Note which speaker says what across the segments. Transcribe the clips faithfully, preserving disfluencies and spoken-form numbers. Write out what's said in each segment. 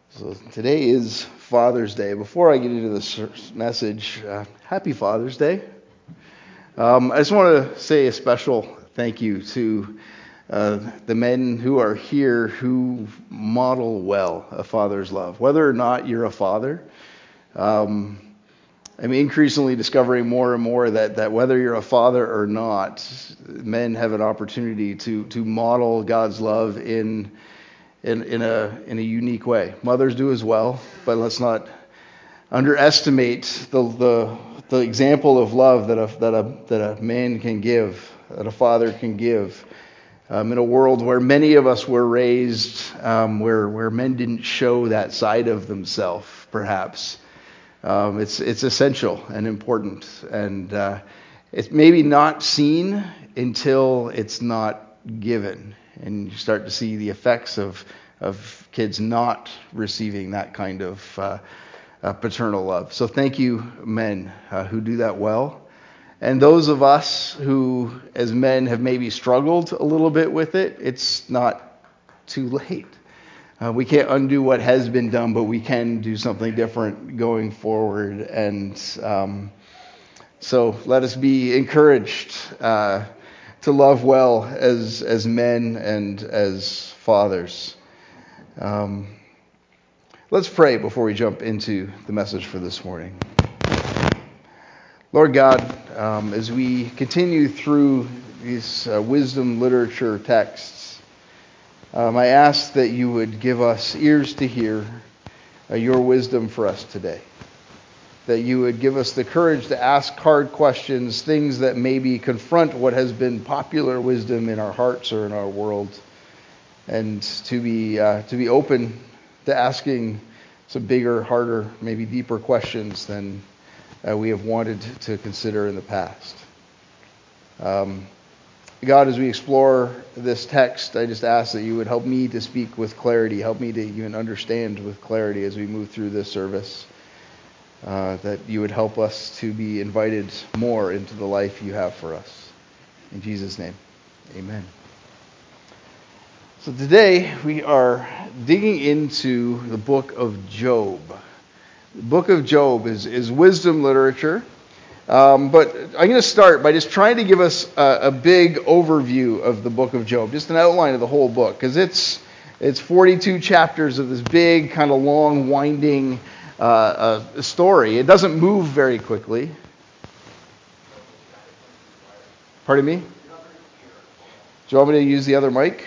Speaker 1: So today is Father's Day. Before I get into this message, uh, happy Father's Day. Um, I just want to say a special thank you to uh, the men who are here who model well a father's love. Whether or not you're a father, um, I'm increasingly discovering more and more that, that whether you're a father or not, men have an opportunity to to model God's love in In, in a in a unique way. Mothers do as well, but let's not underestimate the the, the example of love that a that a that a man can give, that a father can give, um, in a world where many of us were raised, um, where where men didn't show that side of themselves. Perhaps um, it's it's essential and important, and uh, it's maybe not seen until it's not given. And you start to see the effects of of kids not receiving that kind of uh, uh, paternal love. So thank you, men, uh, who do that well. And those of us who, as men, have maybe struggled a little bit with it, it's not too late. Uh, we can't undo what has been done, but we can do something different going forward. And um, so let us be encouraged uh, to love well as as men and as fathers. Um, let's pray before we jump into the message for this morning. Lord God, um, as we continue through these uh, wisdom literature texts, um, I ask that you would give us ears to hear uh, your wisdom for us today. That you would give us the courage to ask hard questions, things that maybe confront what has been popular wisdom in our hearts or in our world, and to be uh, to be open to asking some bigger, harder, maybe deeper questions than uh, we have wanted to consider in the past. Um, God, as we explore this text, I just ask that you would help me to speak with clarity, help me to even understand with clarity as we move through this service. Uh, that you would help us to be invited more into the life you have for us. In Jesus' name, amen. So today we are digging into the book of Job. The book of Job is, is wisdom literature. Um, but I'm going to start by just trying to give us a, a big overview of the book of Job, just an outline of the whole book, because it's it's forty-two chapters of this big, kind of long, winding Uh, a story. It doesn't move very quickly. Pardon me? Do you want me to use the other mic?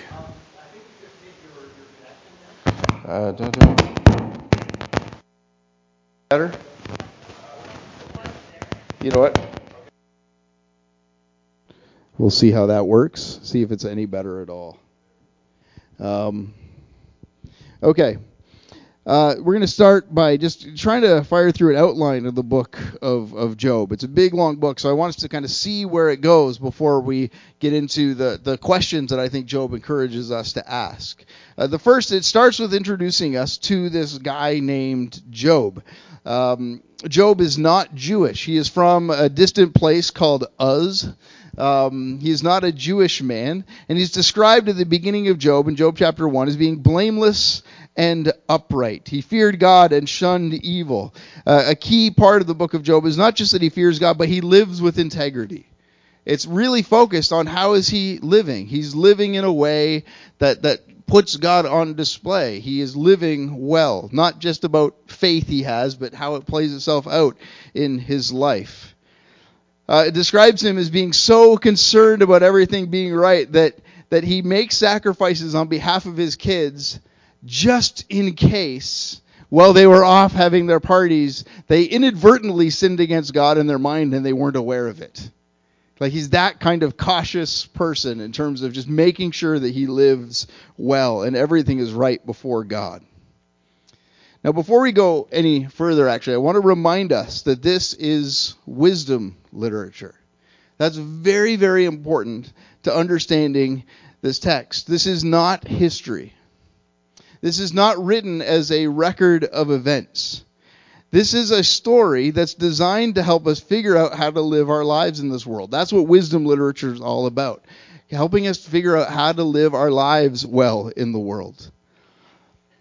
Speaker 1: Uh, da, da. Better? You know what? We'll see how that works. See if it's any better at all. Um, okay. Uh, we're going to start by just trying to fire through an outline of the book of, of Job. It's a big, long book, so I want us to kind of see where it goes before we get into the, the questions that I think Job encourages us to ask. Uh, the first, it starts with introducing us to this guy named Job. Um, Job is not Jewish. He is from a distant place called Uz. Um, he is not a Jewish man, and he's described at the beginning of Job, in Job chapter one, as being blameless and upright. He feared God and shunned evil. Uh, a key part of the book of Job is not just that he fears God, but he lives with integrity. It's really focused on how is he living. He's living in a way that, that puts God on display. He is living well, not just about faith he has, but how it plays itself out in his life. Uh, it describes him as being so concerned about everything being right that, that he makes sacrifices on behalf of his kids just in case, while they were off having their parties, they inadvertently sinned against God in their mind and they weren't aware of it. Like he's that kind of cautious person in terms of just making sure that he lives well and everything is right before God. Now, before we go any further, actually, I want to remind us that this is wisdom literature. That's very, very important to understanding this text. This is not history. This is not written as a record of events. This is a story that's designed to help us figure out how to live our lives in this world. That's what wisdom literature is all about, helping us figure out how to live our lives well in the world.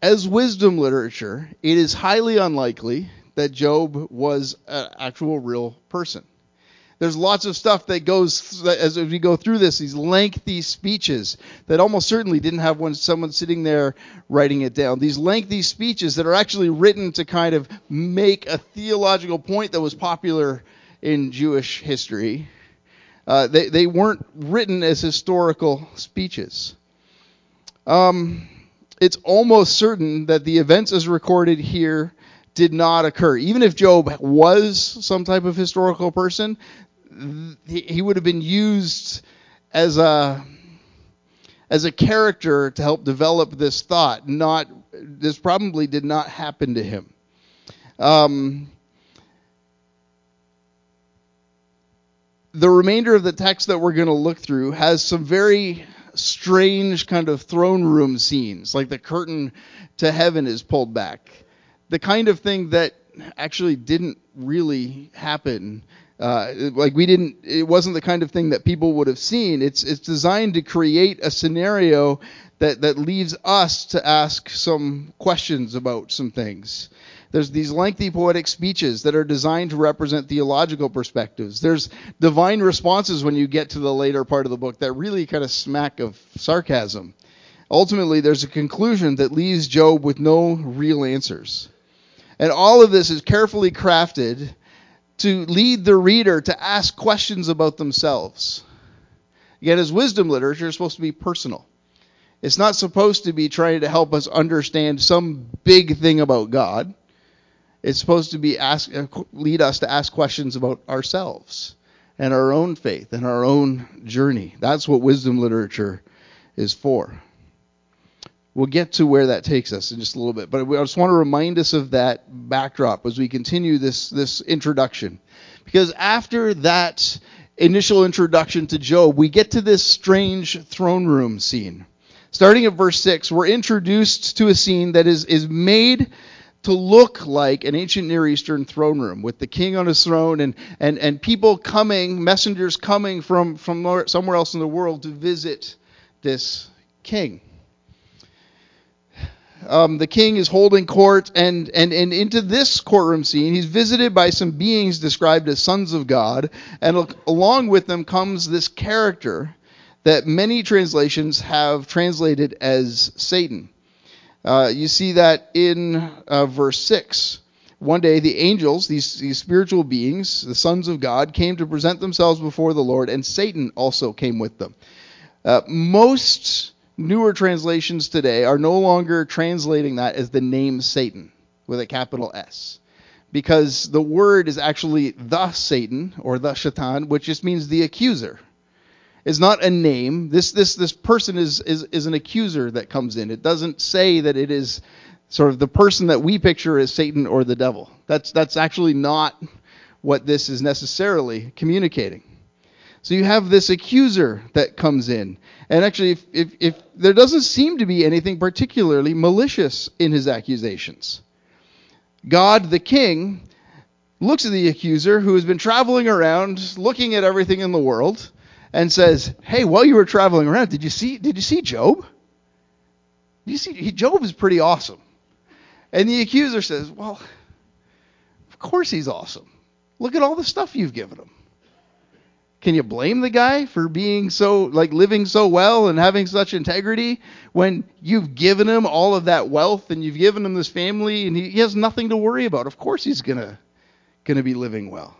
Speaker 1: as wisdom literature, it is highly unlikely that Job was an actual real person. There's lots of stuff that goes, as we go through this, these lengthy speeches that almost certainly didn't have one, someone sitting there writing it down. These lengthy speeches that are actually written to kind of make a theological point that was popular in Jewish history. Uh, they, they weren't written as historical speeches. Um, it's almost certain that the events as recorded here did not occur. Even if Job was some type of historical person, he, he would have been used as a as a character to help develop this thought. Not this probably did not happen to him. Um, the remainder of the text that we're going to look through has some very strange kind of throne room scenes, like the curtain to heaven is pulled back. The kind of thing that actually didn't really happen. Uh, like we didn't, it wasn't the kind of thing that people would have seen. It's it's designed to create a scenario that, that leaves us to ask some questions about some things. There's these lengthy poetic speeches that are designed to represent theological perspectives. There's divine responses when you get to the later part of the book that really kind of smack of sarcasm. Ultimately, there's a conclusion that leaves Job with no real answers. And all of this is carefully crafted to lead the reader to ask questions about themselves. Again, as wisdom literature is supposed to be personal. It's not supposed to be trying to help us understand some big thing about God. It's supposed to be ask, lead us to ask questions about ourselves and our own faith and our own journey. That's what wisdom literature is for. We'll get to where that takes us in just a little bit, but I just want to remind us of that backdrop as we continue this, this introduction. Because after that initial introduction to Job, we get to this strange throne room scene. Starting at verse six, we're introduced to a scene that is, is made to look like an ancient Near Eastern throne room with the king on his throne and, and, and people coming, messengers coming from, from somewhere else in the world to visit this king. Um, the king is holding court, and, and, and into this courtroom scene, he's visited by some beings described as sons of God, and along with them comes this character that many translations have translated as Satan. Uh, you see that in uh, verse six. One day the angels, these, these spiritual beings, the sons of God, came to present themselves before the Lord, and Satan also came with them. Uh, most newer translations today are no longer translating that as the name Satan with a capital S, because the word is actually the Satan or the Shaitan, which just means the accuser. It's not a name. This this this person is, is is an accuser that comes in. It doesn't say that it is sort of the person that we picture as Satan or the devil. That's that's actually not what this is necessarily communicating. So you have this accuser that comes in. And actually, if, if, if there doesn't seem to be anything particularly malicious in his accusations. God, the king, looks at the accuser who has been traveling around, looking at everything in the world, and says, "Hey, while you were traveling around, did you see did you see Job? You see, he, Job is pretty awesome." And the accuser says, "Well, of course he's awesome. Look at all the stuff you've given him. Can you blame the guy for being so, like, living so well and having such integrity when you've given him all of that wealth and you've given him this family and he, he has nothing to worry about? Of course he's gonna gonna be living well."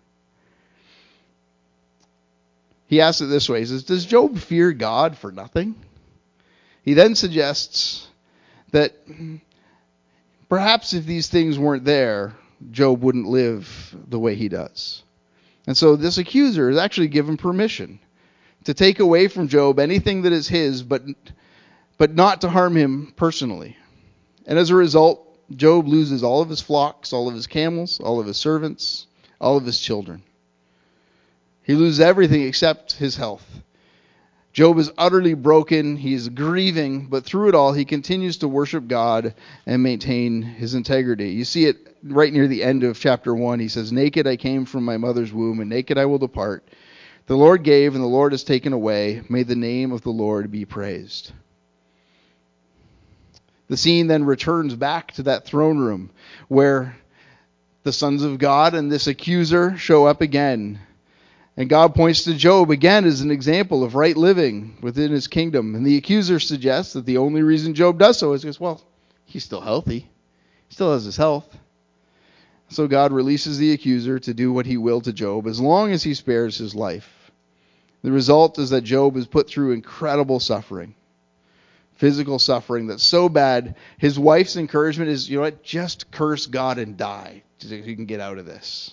Speaker 1: He asks it this way. He says, "Does Job fear God for nothing?" He then suggests that perhaps if these things weren't there, Job wouldn't live the way he does. And so this accuser is actually given permission to take away from Job anything that is his, but but not to harm him personally. And as a result, Job loses all of his flocks, all of his camels, all of his servants, all of his children. He loses everything except his health. Job is utterly broken. He is grieving, but through it all, he continues to worship God and maintain his integrity. You see it right near the end of chapter one. He says, "Naked I came from my mother's womb, and naked I will depart. The Lord gave, and the Lord has taken away. May the name of the Lord be praised." The scene then returns back to that throne room where the sons of God and this accuser show up again. And God points to Job again as an example of right living within his kingdom. And the accuser suggests that the only reason Job does so is because, well, he's still healthy. He still has his health. So God releases the accuser to do what he will to Job as long as he spares his life. The result is that Job is put through incredible suffering. Physical suffering that's so bad, his wife's encouragement is, you know what, just curse God and die so you can get out of this.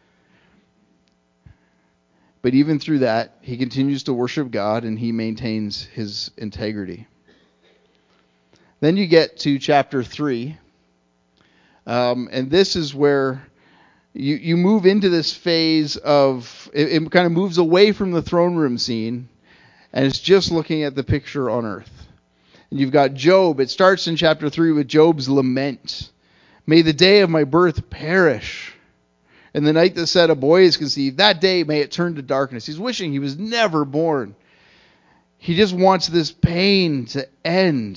Speaker 1: But even through that, he continues to worship God and he maintains his integrity. Then you get to chapter three. Um, and this is where you, you move into this phase of, it, it kind of moves away from the throne room scene, and it's just looking at the picture on earth. And you've got Job. It starts in chapter three with Job's lament. May the day of my birth perish. And the night that said a boy is conceived, that day may it turn to darkness. He's wishing he was never born. He just wants this pain to end.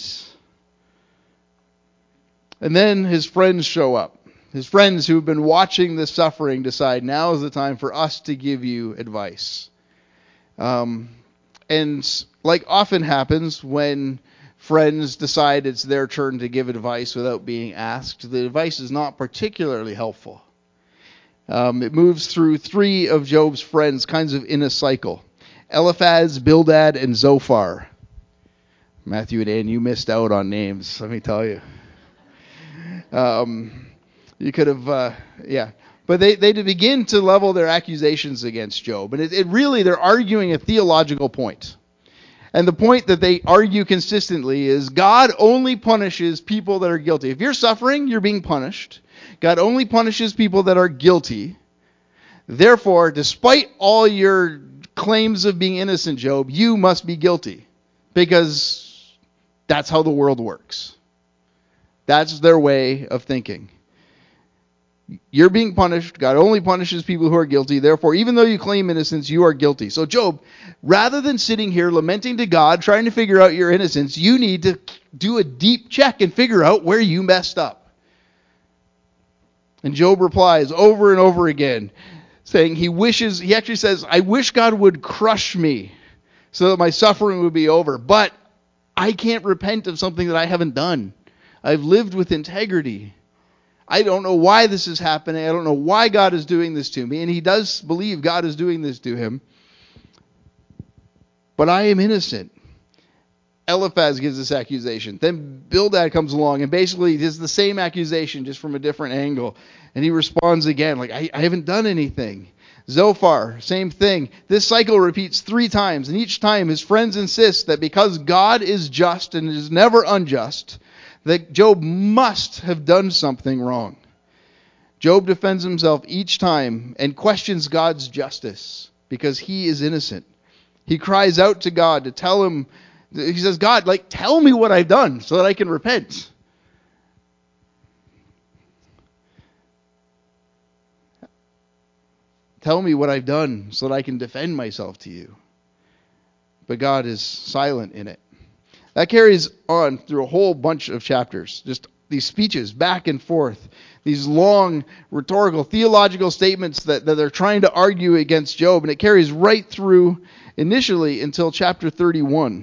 Speaker 1: And then his friends show up. His friends who have been watching this suffering decide now is the time for us to give you advice. Um, and like often happens when friends decide it's their turn to give advice without being asked, the advice is not particularly helpful. Um, it moves through three of Job's friends, kinds of in a cycle. Eliphaz, Bildad, and Zophar. Matthew and Ann, you missed out on names, let me tell you. Um, you could have, uh, yeah. But they, they begin to level their accusations against Job. And it, it really, they're arguing a theological point. And the point that they argue consistently is God only punishes people that are guilty. If you're suffering, you're being punished. God only punishes people that are guilty. Therefore, despite all your claims of being innocent, Job, you must be guilty. Because that's how the world works. That's their way of thinking. You're being punished. God only punishes people who are guilty. Therefore, even though you claim innocence, you are guilty. So Job, rather than sitting here lamenting to God, trying to figure out your innocence, you need to do a deep check and figure out where you messed up. And Job replies over and over again, saying he wishes, he actually says, I wish God would crush me so that my suffering would be over. But I can't repent of something that I haven't done. I've lived with integrity. I don't know why this is happening. I don't know why God is doing this to me. And he does believe God is doing this to him. But I am innocent. Eliphaz gives this accusation. Then Bildad comes along and basically does the same accusation just from a different angle. And he responds again like, I, I haven't done anything. Zophar, same thing. This cycle repeats three times. And each time his friends insist that because God is just and is never unjust, that Job must have done something wrong. Job defends himself each time and questions God's justice because he is innocent. He cries out to God to tell him, he says, God, like, tell me what I've done so that I can repent. Tell me what I've done so that I can defend myself to you. But God is silent in it. That carries on through a whole bunch of chapters. Just these speeches back and forth. These long rhetorical theological statements that, that they're trying to argue against Job. And it carries right through initially until chapter thirty-one.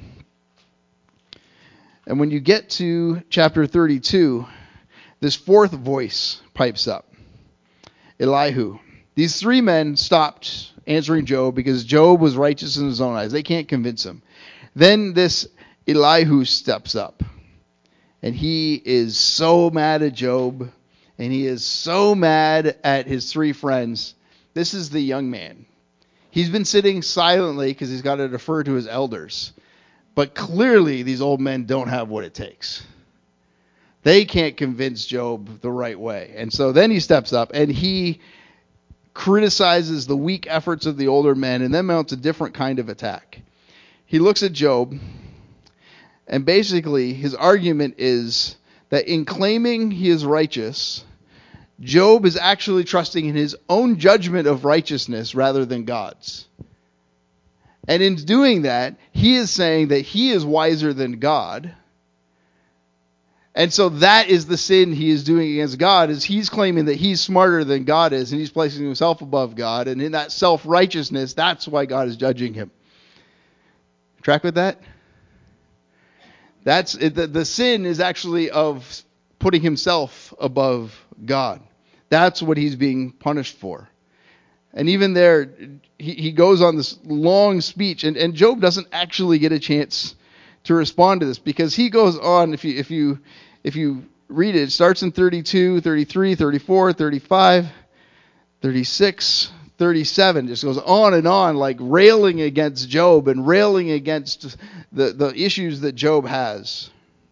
Speaker 1: And when you get to chapter thirty-two, this fourth voice pipes up. Elihu. These three men stopped answering Job because Job was righteous in his own eyes. They can't convince him. Then this Elihu steps up. And he is so mad at Job. And he is so mad at his three friends. This is the young man. He's been sitting silently because he's got to defer to his elders. But clearly these old men don't have what it takes. They can't convince Job the right way. And so then he steps up and he criticizes the weak efforts of the older men and then mounts a different kind of attack. He looks at Job, and basically his argument is that in claiming he is righteous, Job is actually trusting in his own judgment of righteousness rather than God's. And in doing that, he is saying that he is wiser than God, And so that is the sin he is doing against God, is he's claiming that he's smarter than God is, and he's placing himself above God. And in that self-righteousness, that's why God is judging him. Track with that? That's the, the sin is actually of putting himself above God. That's what he's being punished for. And even there, he, he goes on this long speech, and, and Job doesn't actually get a chance to respond to this, because he goes on, if you if you if you read it, it starts in thirty-two, thirty-three, thirty-four, thirty-five, thirty-six, thirty-seven, just goes on and on, like railing against Job and railing against the, the issues that Job has.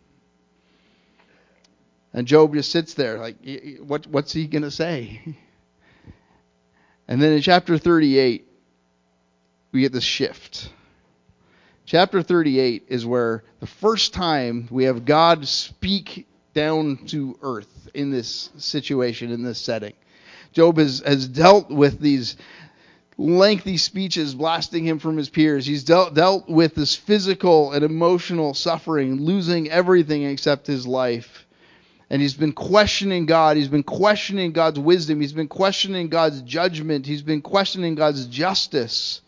Speaker 1: And Job just sits there like, what what's he going to say? And then in chapter thirty-eight, we get this shift. Chapter thirty-eight is where the first time we have God speak down to earth in this situation, in this setting. Job has, has dealt with these lengthy speeches blasting him from his peers. He's dealt, dealt with this physical and emotional suffering, losing everything except his life. And he's been questioning God. He's been questioning God's wisdom. He's been questioning God's judgment. He's been questioning God's justice.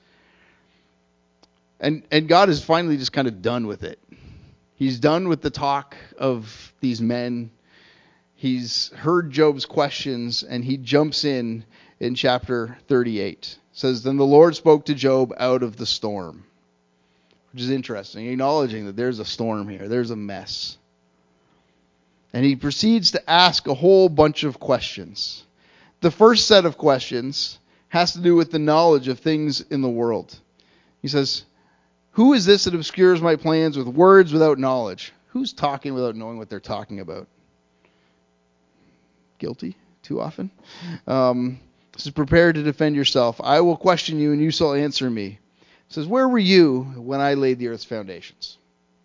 Speaker 1: And and God is finally just kind of done with it. He's done with the talk of these men. He's heard Job's questions, and he jumps in in chapter thirty-eight. It says, "Then the Lord spoke to Job out of the storm," which is interesting, acknowledging that there's a storm here. There's a mess. And he proceeds to ask a whole bunch of questions. The first set of questions has to do with the knowledge of things in the world. He says, "Who is this that obscures my plans with words without knowledge?" Who's talking without knowing what they're talking about? Guilty too often. Um, this is prepared to defend yourself. I will question you and you shall answer me. It says, "Where were you when I laid the earth's foundations?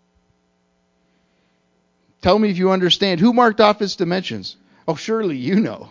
Speaker 1: Tell me if you understand. Who marked off its dimensions? Oh, surely you know.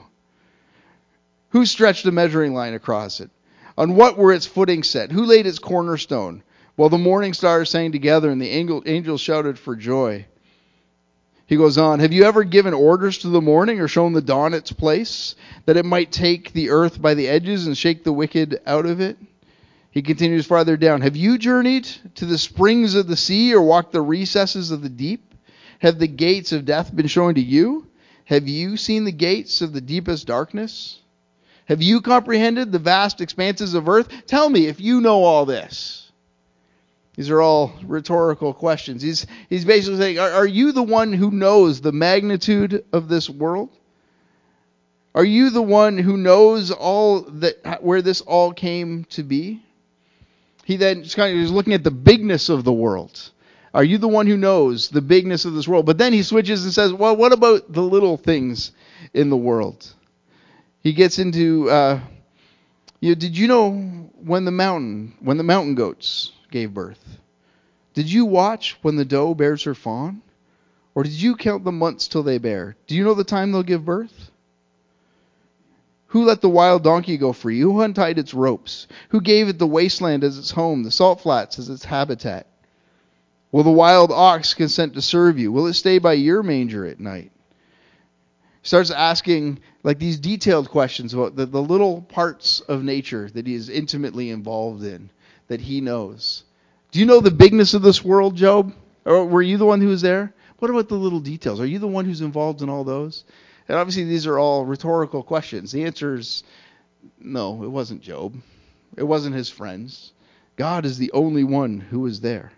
Speaker 1: Who stretched a measuring line across it? On what were its footings set? Who laid its cornerstone? While the morning stars sang together and the angel, angels shouted for joy." He goes on, "Have you ever given orders to the morning or shown the dawn its place, that it might take the earth by the edges and shake the wicked out of it?" He continues farther down, "Have you journeyed to the springs of the sea or walked the recesses of the deep? Have the gates of death been shown to you? Have you seen the gates of the deepest darkness? Have you comprehended the vast expanses of earth? Tell me if you know all this." These are all rhetorical questions. He's, he's basically saying, are, are you the one who knows the magnitude of this world? Are you the one who knows all that, where this all came to be? He then just kind of is looking at the bigness of the world. Are you the one who knows the bigness of this world? But then he switches and says, well, what about the little things in the world? He gets into, uh, you know, did you know when the mountain, when the mountain goats gave birth? Did you watch when the doe bears her fawn? Or did you count the months till they bear? Do you know the time they'll give birth? Who let the wild donkey go free? Who untied its ropes? Who gave it the wasteland as its home, the salt flats as its habitat? Will the wild ox consent to serve you? Will it stay by your manger at night? He starts asking like these detailed questions about the, the little parts of nature that he is intimately involved in, that he knows. Do you know the bigness of this world, Job? Or were you the one who was there? What about the little details? Are you the one who's involved in all those? And obviously these are all rhetorical questions. The answer is no, it wasn't Job. It wasn't his friends. God is the only one who was there.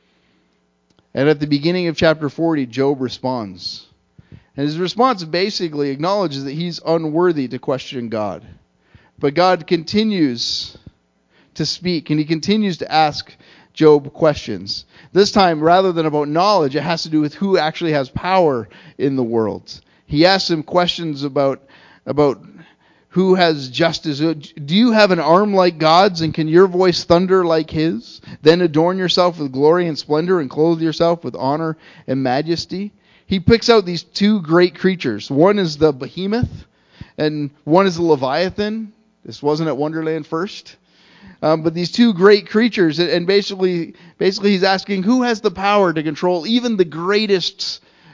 Speaker 1: And at the beginning of chapter forty, Job responds. And his response basically acknowledges that he's unworthy to question God. But God continues to speak, and he continues to ask Job questions. This time, rather than about knowledge, it has to do with who actually has power in the world. He asks him questions about, about who has justice. Do you have an arm like God's, and can your voice thunder like his? Then adorn yourself with glory and splendor and clothe yourself with honor and majesty. He picks out these two great creatures. One is the behemoth, and one is the Leviathan. This wasn't at Wonderland first. Um, but these two great creatures, and basically, basically he's asking who has the power to control even the greatest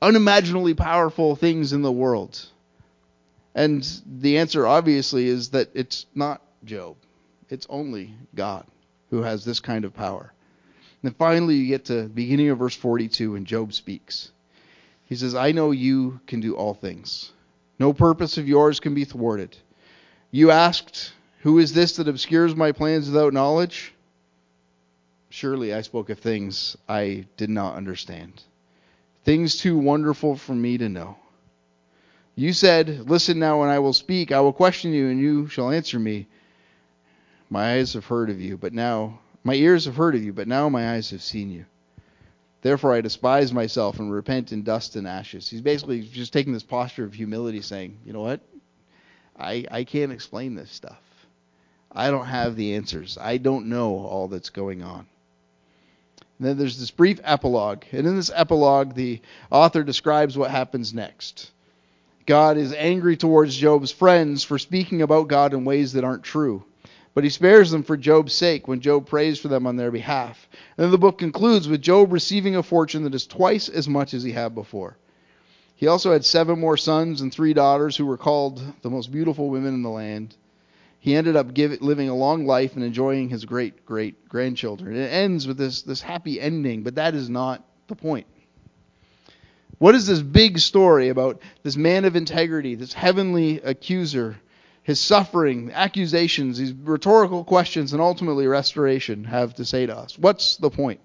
Speaker 1: unimaginably powerful things in the world? And the answer obviously is that it's not Job. It's only God who has this kind of power. And then finally you get to the beginning of verse forty-two and Job speaks. He says, I know you can do all things. No purpose of yours can be thwarted. You asked, who is this that obscures my plans without knowledge? Surely I spoke of things I did not understand, things too wonderful for me to know. You said, listen now and I will speak. I will question you and you shall answer me. My eyes have heard of you, but now, my ears have heard of you, but now my eyes have seen you. Therefore I despise myself and repent in dust and ashes. He's basically just taking this posture of humility saying, you know what? I, I can't explain this stuff. I don't have the answers. I don't know all that's going on. And then there's this brief epilogue. And in this epilogue, the author describes what happens next. God is angry towards Job's friends for speaking about God in ways that aren't true. But he spares them for Job's sake when Job prays for them on their behalf. And then the book concludes with Job receiving a fortune that is twice as much as he had before. He also had seven more sons and three daughters who were called the most beautiful women in the land. He ended up give, living a long life and enjoying his great, great grandchildren. It ends with this, this happy ending, but that is not the point. What is this big story about this man of integrity, this heavenly accuser, his suffering, accusations, these rhetorical questions, and ultimately restoration have to say to us? What's the point?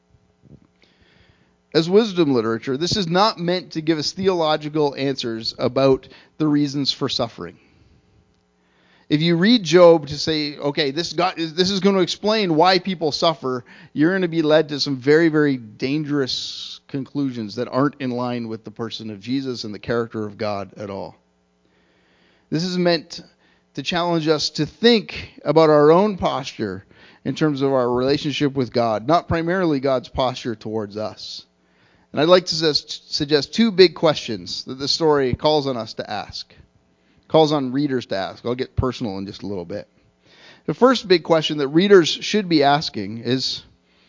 Speaker 1: As wisdom literature, this is not meant to give us theological answers about the reasons for suffering. If you read Job to say, okay, this God, this is going to explain why people suffer, you're going to be led to some very, very dangerous conclusions that aren't in line with the person of Jesus and the character of God at all. This is meant to challenge us to think about our own posture in terms of our relationship with God, not primarily God's posture towards us. And I'd like to suggest, suggest two big questions that the story calls on us to ask. Calls on readers to ask. I'll get personal in just a little bit. The first big question that readers should be asking is,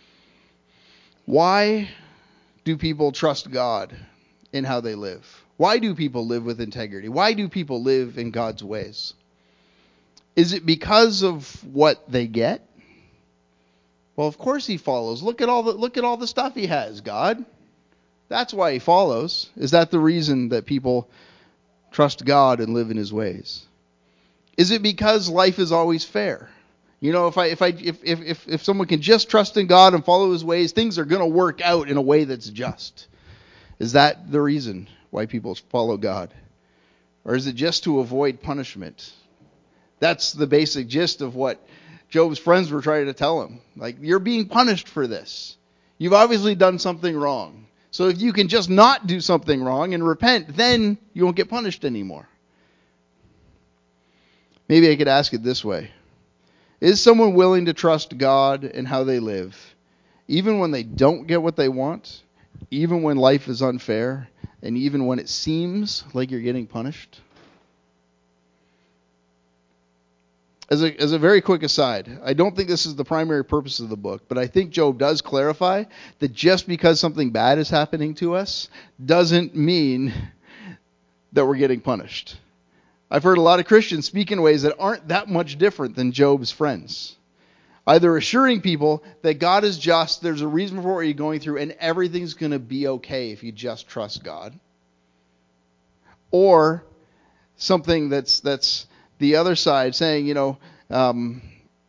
Speaker 1: why do people trust God in how they live? Why do people live with integrity? Why do people live in God's ways? Is it because of what they get? Well, of course he follows. Look at all the look at all the stuff he has, God. That's why he follows. Is that the reason that people trust God and live in his ways? Is it because life is always fair? You know, if I if I if if if someone can just trust in God and follow his ways, things are going to work out in a way that's just. Is that the reason why people follow God? Or is it just to avoid punishment? That's the basic gist of what Job's friends were trying to tell him. Like, you're being punished for this. You've obviously done something wrong. So if you can just not do something wrong and repent, then you won't get punished anymore. Maybe I could ask it this way. Is someone willing to trust God in how they live, even when they don't get what they want, even when life is unfair, and even when it seems like you're getting punished? As a, as a very quick aside, I don't think this is the primary purpose of the book, but I think Job does clarify that just because something bad is happening to us doesn't mean that we're getting punished. I've heard a lot of Christians speak in ways that aren't that much different than Job's friends. Either assuring people that God is just, there's a reason for what you're going through, and everything's going to be okay if you just trust God. Or something that's that's the other side, saying, you know, um,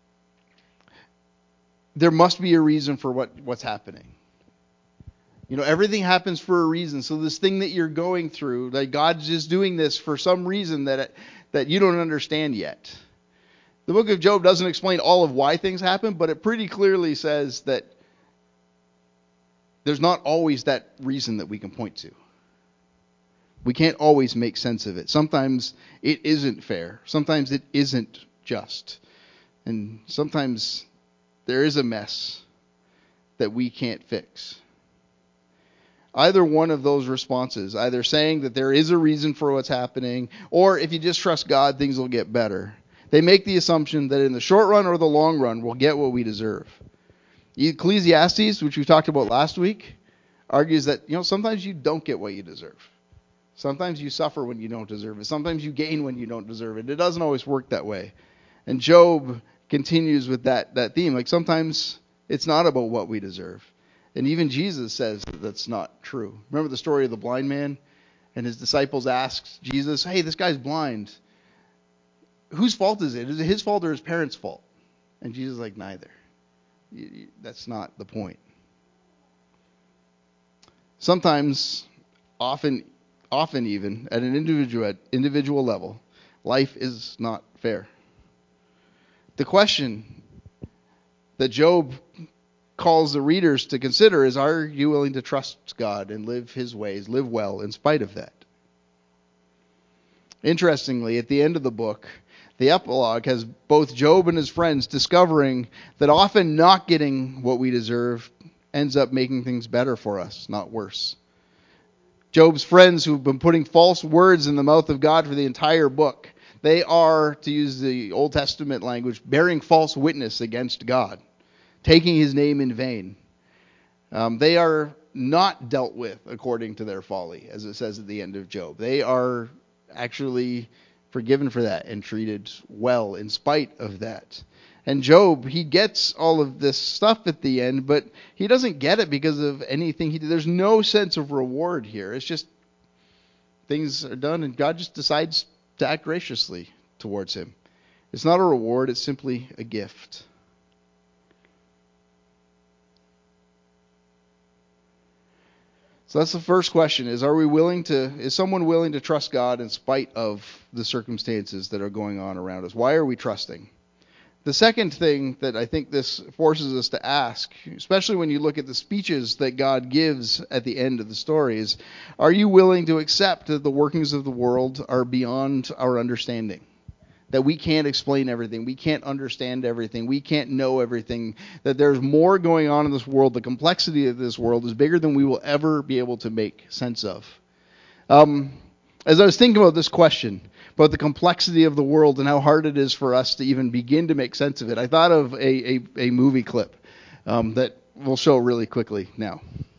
Speaker 1: there must be a reason for what, what's happening. You know, everything happens for a reason. So this thing that you're going through, like God's just doing this for some reason that it, that you don't understand yet. The book of Job doesn't explain all of why things happen, but it pretty clearly says that there's not always that reason that we can point to. We can't always make sense of it. Sometimes it isn't fair. Sometimes it isn't just. And sometimes there is a mess that we can't fix. Either one of those responses, either saying that there is a reason for what's happening, or if you just trust God, things will get better. They make the assumption that in the short run or the long run, we'll get what we deserve. Ecclesiastes, which we talked about last week, argues that, you know, sometimes you don't get what you deserve. Sometimes you suffer when you don't deserve it. Sometimes you gain when you don't deserve it. It doesn't always work that way. And Job continues with that, that theme. Like, sometimes it's not about what we deserve. And even Jesus says that that's not true. Remember the story of the blind man? And his disciples asked Jesus, hey, this guy's blind. Whose fault is it? Is it his fault or his parents' fault? And Jesus is like, neither. That's not the point. Sometimes, often, often even, at an individual, individual level, life is not fair. The question that Job calls the readers to consider is, are you willing to trust God and live his ways, live well in spite of that? Interestingly, at the end of the book, the epilogue has both Job and his friends discovering that often not getting what we deserve ends up making things better for us, not worse. Job's friends, who've been putting false words in the mouth of God for the entire book, they are, to use the Old Testament language, bearing false witness against God, taking his name in vain. Um, they are not dealt with according to their folly, as it says at the end of Job. They are actually forgiven for that and treated well in spite of that. And Job, he gets all of this stuff at the end, but he doesn't get it because of anything he did. There's no sense of reward here. It's just things are done and God just decides to act graciously towards him. It's not a reward, it's simply a gift. So that's the first question, is are we willing to, is someone willing to trust God in spite of the circumstances that are going on around us? Why are we trusting? The second thing that I think this forces us to ask, especially when you look at the speeches that God gives at the end of the story, is, are you willing to accept that the workings of the world are beyond our understanding? That we can't explain everything, we can't understand everything, we can't know everything, that there's more going on in this world, the complexity of this world is bigger than we will ever be able to make sense of. Um, as I was thinking about this question, about the complexity of the world and how hard it is for us to even begin to make sense of it, I thought of a, a, a movie clip um, that we'll show really quickly now.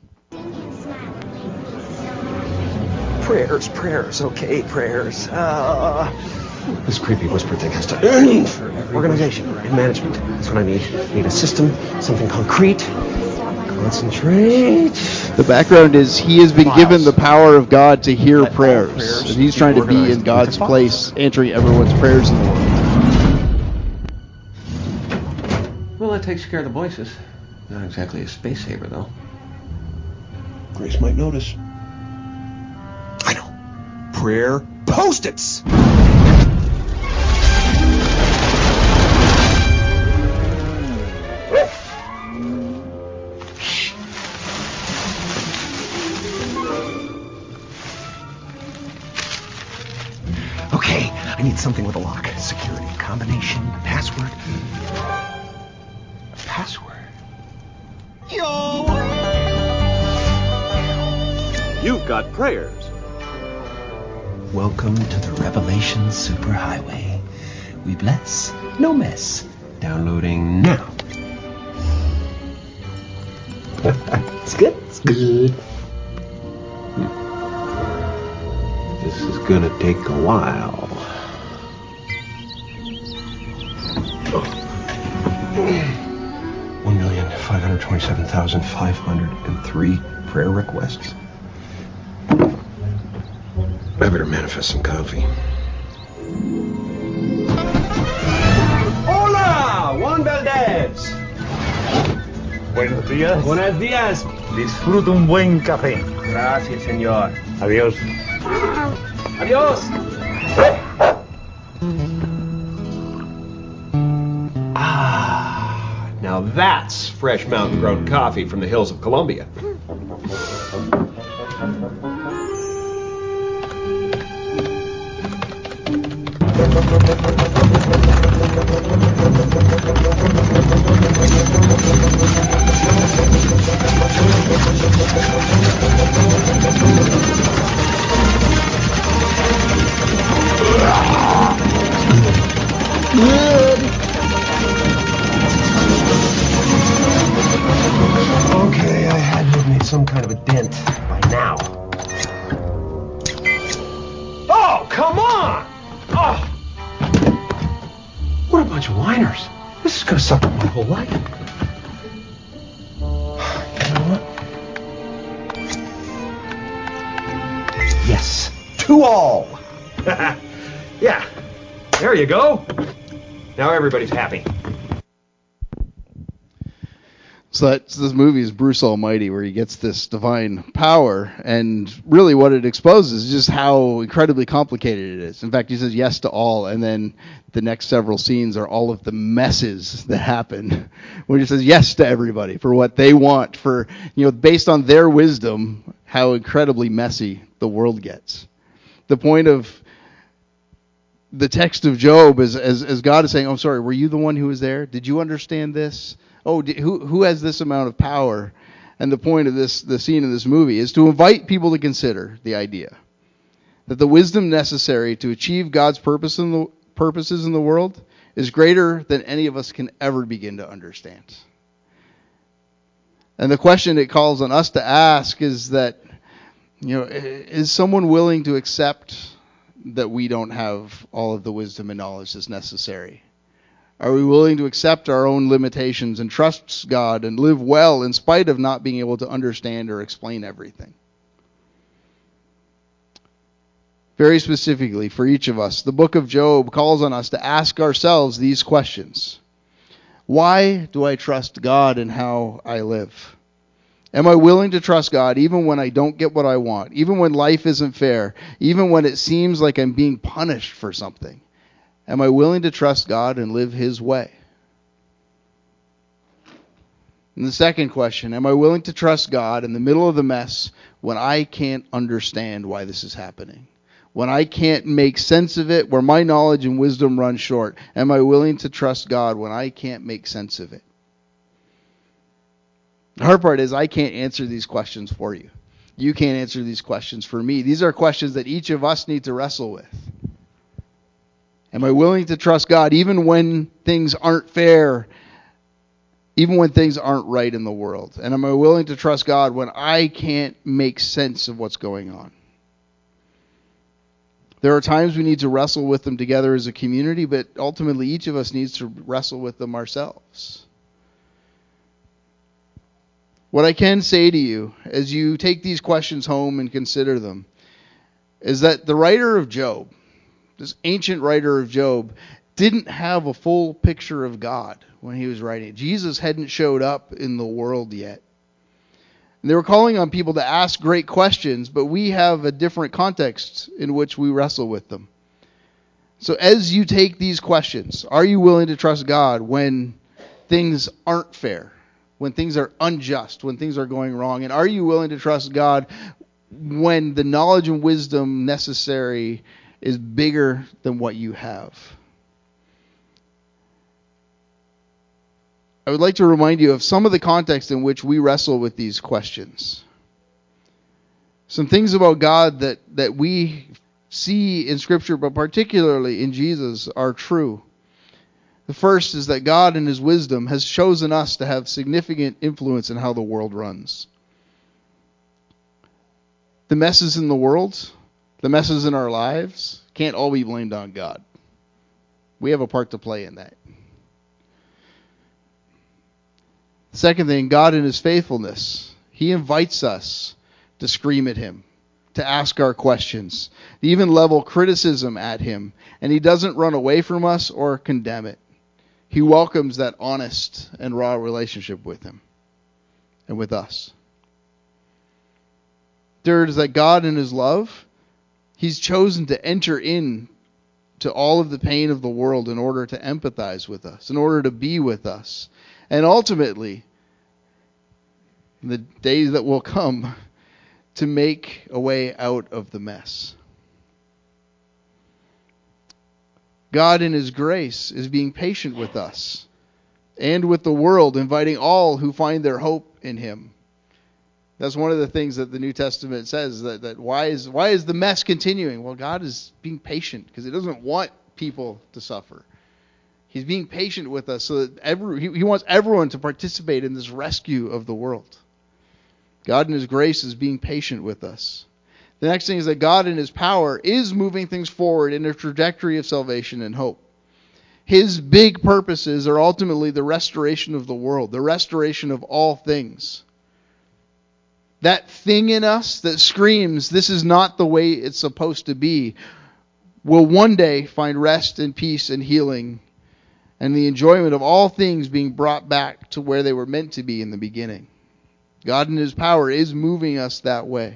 Speaker 2: Prayers, prayers, okay, prayers. Uh, this creepy whisper thing has to end. Organization and management. That's what I need. I need a system, something concrete. Concentrate.
Speaker 1: The background is he has been
Speaker 2: Files.
Speaker 1: given the power of God to hear
Speaker 2: Let all
Speaker 1: prayers.
Speaker 2: prayers
Speaker 1: And he's
Speaker 2: be
Speaker 1: trying to be
Speaker 2: organized
Speaker 1: in God's
Speaker 2: into files.
Speaker 1: place, answering everyone's prayers in the world.
Speaker 2: Well, that takes care of the voices. Not exactly a space saver, though. Grace might notice. I know. Prayer Post-its! Okay, I need something with a lock. Security, combination, password. A password? Yo!
Speaker 3: You've got prayers.
Speaker 2: Welcome to the Revelation Superhighway. We bless, no mess. Downloading now. It's good. It's good. Hmm. This is gonna take a while. One million five hundred twenty-seven thousand five hundred and three prayer requests. I better manifest some coffee. Hola, Juan Valdez.
Speaker 4: Buenos días.
Speaker 2: Buenos días.
Speaker 4: Disfruto un buen café.
Speaker 2: Gracias, señor.
Speaker 4: Adiós.
Speaker 2: Adiós. Ah, now that's fresh mountain-grown coffee from the hills of Colombia. Okay, I had to admit Sinners. This is going to suck up my whole life. You know what? Yes. To all. Yeah. There you go. Now everybody's happy.
Speaker 1: So that's, this movie is Bruce Almighty, where he gets this divine power, and really what it exposes is just how incredibly complicated it is. In fact, he says yes to all, and then the next several scenes are all of the messes that happen, where he says yes to everybody for what they want, for, you know, based on their wisdom, how incredibly messy the world gets. The point of the text of Job is as, as God is saying, oh, sorry, were you the one who was there? Did you understand this? Oh, who who has this amount of power? And the point of this, the scene in this movie, is to invite people to consider the idea that the wisdom necessary to achieve God's purpose in the purposes in the world is greater than any of us can ever begin to understand. And the question it calls on us to ask is that, you know, is someone willing to accept that we don't have all of the wisdom and knowledge that's necessary? Are we willing to accept our own limitations and trust God and live well in spite of not being able to understand or explain everything? Very specifically, for each of us, the book of Job calls on us to ask ourselves these questions. Why do I trust God in how I live? Am I willing to trust God even when I don't get what I want, even when life isn't fair, even when it seems like I'm being punished for something? Am I willing to trust God and live His way? And the second question, am I willing to trust God in the middle of the mess when I can't understand why this is happening? When I can't make sense of it, where my knowledge and wisdom run short, am I willing to trust God when I can't make sense of it? The hard part is I can't answer these questions for you. You can't answer these questions for me. These are questions that each of us need to wrestle with. Am I willing to trust God even when things aren't fair, even when things aren't right in the world? And am I willing to trust God when I can't make sense of what's going on? There are times we need to wrestle with them together as a community, but ultimately each of us needs to wrestle with them ourselves. What I can say to you as you take these questions home and consider them is that the writer of Job, this ancient writer of Job, didn't have a full picture of God when he was writing. Jesus hadn't showed up in the world yet. And they were calling on people to ask great questions, but we have a different context in which we wrestle with them. So as you take these questions, are you willing to trust God when things aren't fair, when things are unjust, when things are going wrong? And are you willing to trust God when the knowledge and wisdom necessary is bigger than what you have? I would like to remind you of some of the context in which we wrestle with these questions. Some things about God that, that we see in Scripture, but particularly in Jesus, are true. The first is that God in His wisdom has chosen us to have significant influence in how the world runs. The messes in the world, the messes in our lives, can't all be blamed on God. We have a part to play in that. Second thing, God in His faithfulness, He invites us to scream at Him, to ask our questions, to even level criticism at Him, and He doesn't run away from us or condemn it. He welcomes that honest and raw relationship with Him and with us. Third is that God in His love, He's chosen to enter in to all of the pain of the world in order to empathize with us, in order to be with us. And ultimately, in the days that will come, to make a way out of the mess. God in His grace is being patient with us and with the world, inviting all who find their hope in Him. That's one of the things that the New Testament says, that, that why is why is the mess continuing? Well, God is being patient because He doesn't want people to suffer. He's being patient with us so that every, he, he wants everyone to participate in this rescue of the world. God in His grace is being patient with us. The next thing is that God in His power is moving things forward in a trajectory of salvation and hope. His big purposes are ultimately the restoration of the world, the restoration of all things. That thing in us that screams, this is not the way it's supposed to be, will one day find rest and peace and healing and the enjoyment of all things being brought back to where they were meant to be in the beginning. God in His power is moving us that way.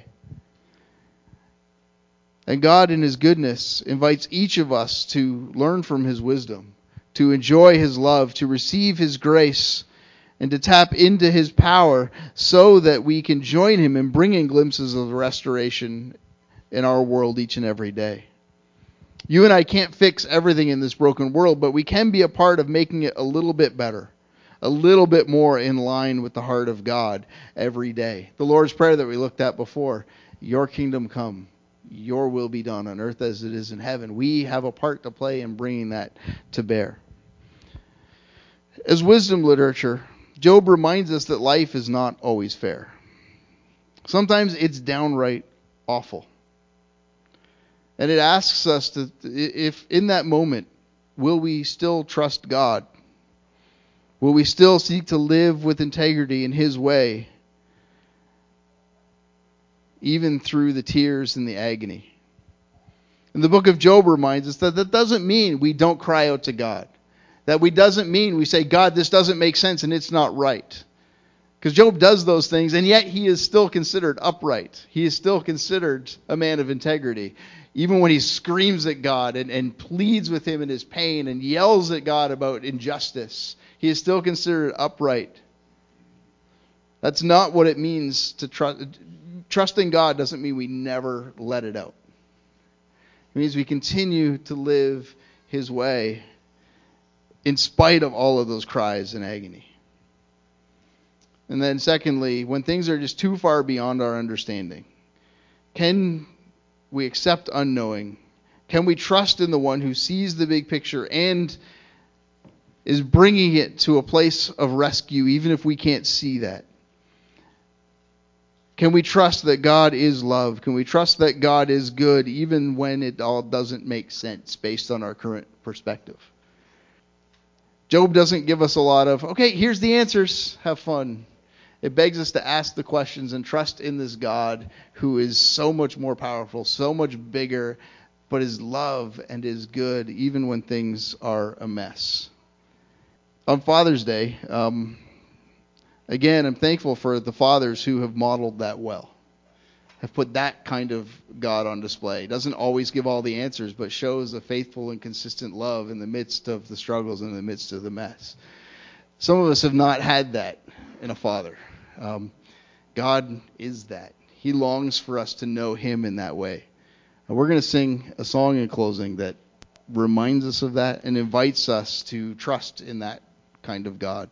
Speaker 1: And God in His goodness invites each of us to learn from His wisdom, to enjoy His love, to receive His grace, and to tap into His power so that we can join Him in bringing glimpses of restoration in our world each and every day. You and I can't fix everything in this broken world, but we can be a part of making it a little bit better, a little bit more in line with the heart of God every day. The Lord's Prayer that we looked at before, your kingdom come, your will be done on earth as it is in heaven. We have a part to play in bringing that to bear. As wisdom literature, Job reminds us that life is not always fair. Sometimes it's downright awful. And it asks us to, if in that moment, will we still trust God? Will we still seek to live with integrity in His way, even through the tears and the agony? And the book of Job reminds us that that doesn't mean we don't cry out to God. That we doesn't mean we say, God, this doesn't make sense and it's not right. Because Job does those things, and yet he is still considered upright. He is still considered a man of integrity. Even when he screams at God and, and pleads with Him in his pain and yells at God about injustice, he is still considered upright. That's not what it means to trust. Trusting God doesn't mean we never let it out. It means we continue to live His way in spite of all of those cries and agony. And then secondly, when things are just too far beyond our understanding, can we accept unknowing? Can we trust in the one who sees the big picture and is bringing it to a place of rescue, even if we can't see that? Can we trust that God is love? Can we trust that God is good, even when it all doesn't make sense based on our current perspective? Job doesn't give us a lot of, okay, here's the answers, have fun. It begs us to ask the questions and trust in this God who is so much more powerful, so much bigger, but is love and is good even when things are a mess. On Father's Day, um, again, I'm thankful for the fathers who have modeled that well, have put that kind of God on display. Doesn't always give all the answers, but shows a faithful and consistent love in the midst of the struggles, in the midst of the mess. Some of us have not had that in a father. Um, God is that. He longs for us to know Him in that way. And we're going to sing a song in closing that reminds us of that and invites us to trust in that kind of God.